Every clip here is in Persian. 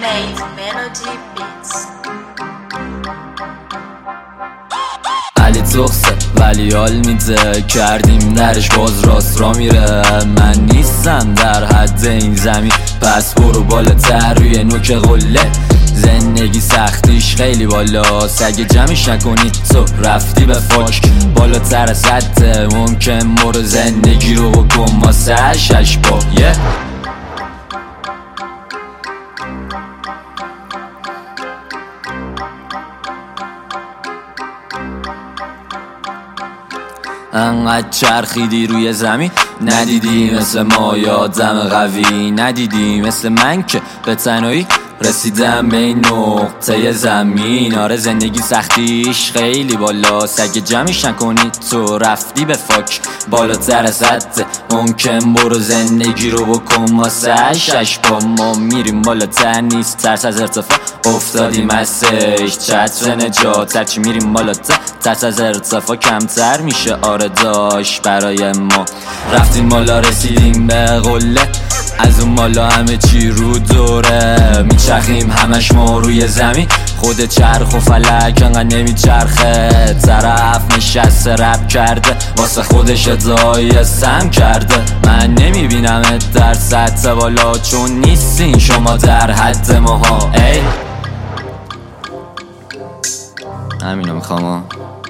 Made Melody Beats. علی تخصه ولی حال میده، کردیم درش باز راست را میره. من نیستم در حد این زمین، پس برو بالاتر روی نوک قله. زندگی سختیش خیلی بالا، سگ جمعش نکنی تو رفتی به فاک. بالاتر از حد ممکن برو زندگی رو بکن واسه شش با انقدر چرخیدی روی زمین، ندیدی مثل ما یادم قوی، ندیدی مثل من که به تنهایی رسیدم به این نقطه زمین. آره زندگی سختیش خیلی بالا، سگ جمعش نکنی تو رفتی به فاک. بالاتر از حد ممکن برو زندگی رو بکن واسه شش پا. ما میریم بالاتر، نیست ترس از ارتفاع، افتادیم از سش چتر نجات. هرچی میریم بالاتر ترس از ارتفاع کمتر میشه. آره داشت برای ما رفتیم بالا رسیدیم به قله، از اون بالا همه چی رو دوره. میچرخیم همش ما روی زمین، خود چرخ و فلک انقدر نمیچرخه. طرف نشسته رپ کرده واسه خودش ادعای سم کرده. من نمیبینمت در سطح بالا، چون نیستین شما در حد ماها. ای همینو میخوام.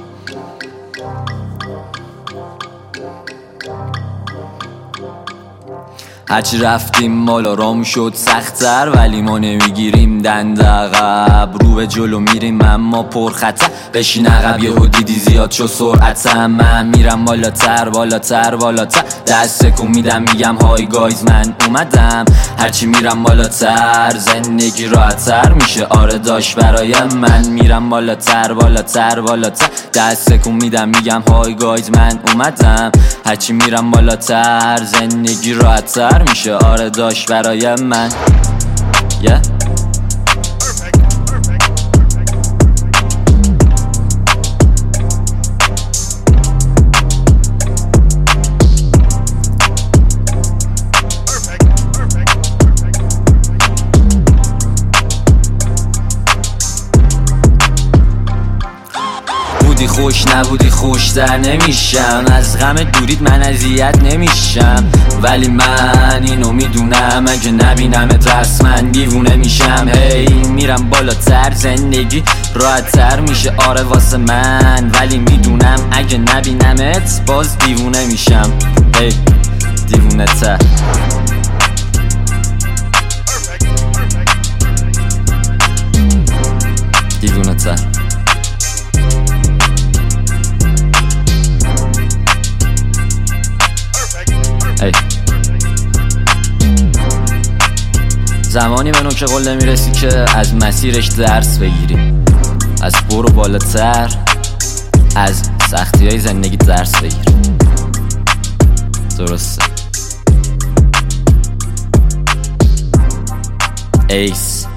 هرچی رفتیم بالا رام شد سخت‌تر، ولی ما نمیگیریم دند عقب. رو به جلو میریم اما پر خطر، بشین عقب یهو دیدی زیاد شو سرعتم. من میرم بالاتر بالاتر بالاتر، دست کن میدم میگم های گایز من اومدم. هرچی میرم بالاتر زندگی راحت‌تر میشه. آره داشت برای من میرم بالاتر بالاتر بالاتر، دست کن میدم میگم های گایز من اومدم. هرچی میرم بالاتر زندگی راحت‌تر میشه. آره داشت برای من بودی خوش نبودی خوشتر نمیشم، از غم دورید من اذیت نمیشم. ولی من اینو میدونم اگه نبینمت رسما دیوونه میشم. هی میرم بالاتر زندگی راحت‌تر میشه. آره واسه من، ولی میدونم اگه نبینمت باز دیوونه میشم. هی دیوونه تر دیوونه تر. زمانی به نوک قله میرسی که از مسیرش درس بگیری، از برو بالاتر از سختی های زندگی درس بگیری. درسته ایس